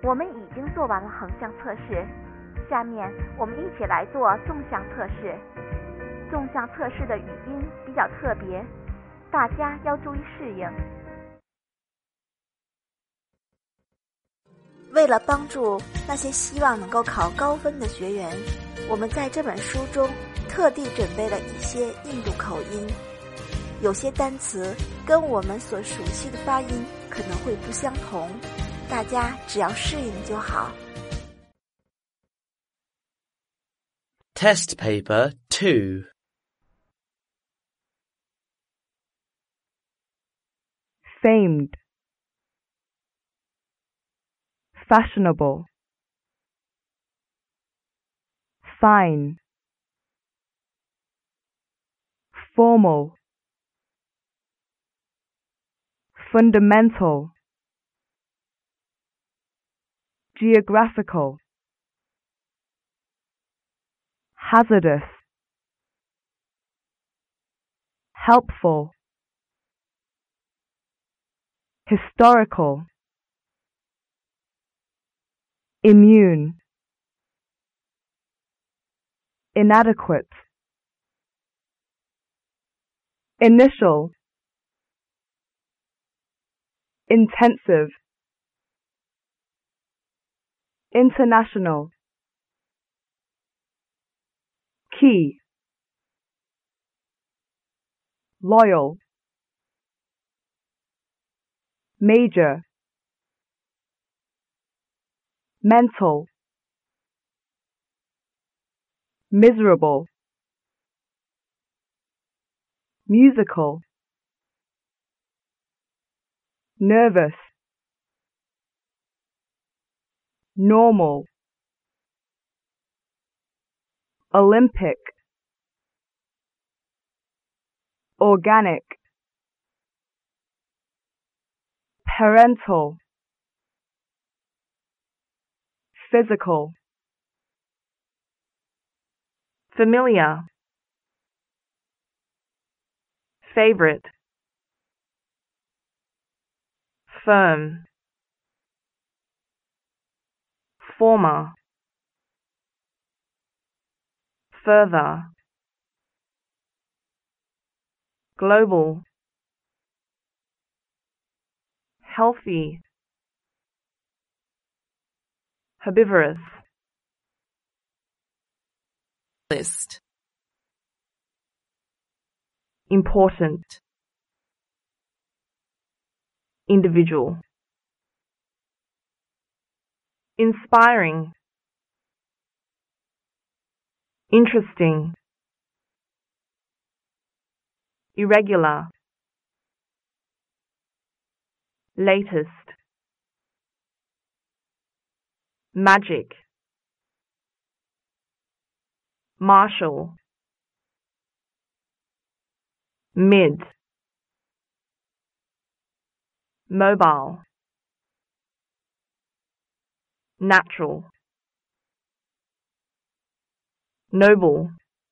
我们已经做完了横向测试，下面我们一起来做纵向测试。纵向测试的语音比较特别，大家要注意适应。为了帮助那些希望能够考高分的学员，我们在这本书中特地准备了一些印度口音，有些单词跟我们所熟悉的发音可能会不相同，大家只要适应就好。 Test paper 2. Famed, fashionable, fine, formal, fundamental, geographical, hazardous, helpful, historical, immune, inadequate, initial, intensive, international, key, loyal, major, mental, miserable, musical, nervous, normal, Olympic, organic, parental, physical, familiar, favorite, firm, former, further, global, healthy, herbivorous. List. Important, individual, inspiring, interesting, irregular, latest, magic, martial, mid, mobile, natural, noble,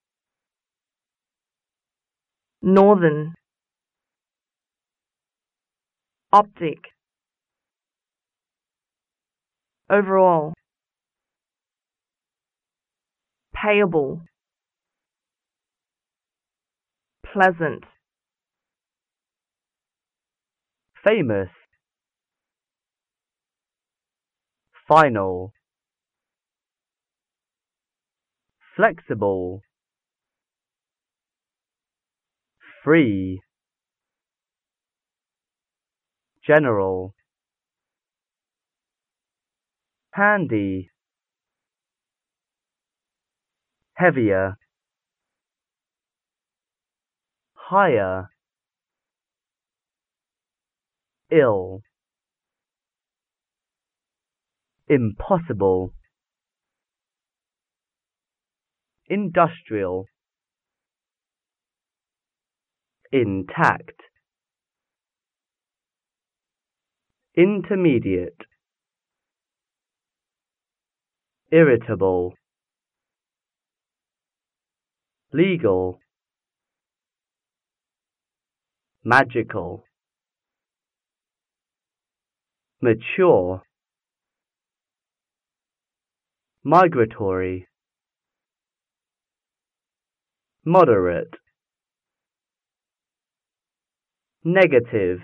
northern, optic, overall, payable, pleasant, famous, final, flexible, free, general, handy, heavier, higher, ill, impossible, industrial, intact, intermediate, irritable, legal, magical, mature, migratory, moderate, negative,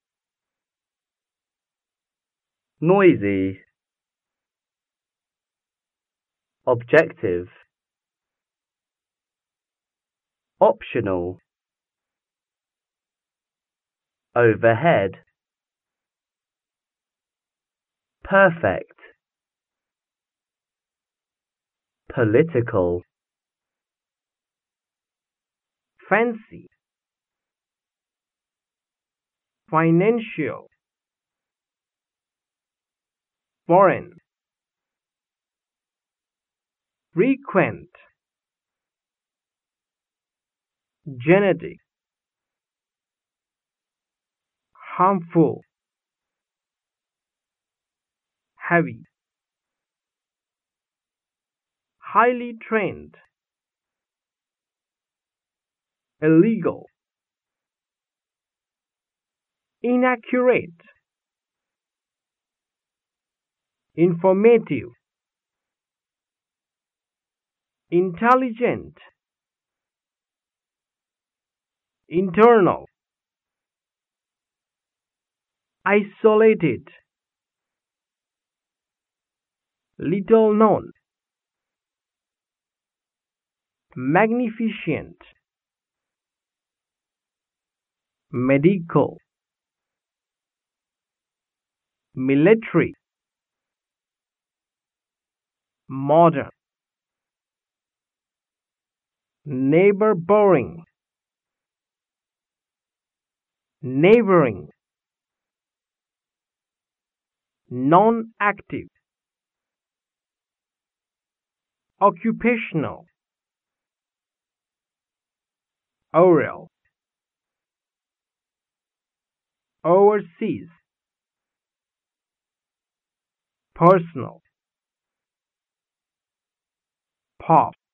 noisy, objective, optional, overhead, perfect, political, fancy, financial, foreign, frequent, genetic, harmful, heavy, highly trained, illegal, inaccurate, informative, intelligent, internal, isolated, little known, magnificent, medical, military, modern, neighboring, neighboring, non-active, occupational, oral, overseas, personal, pop.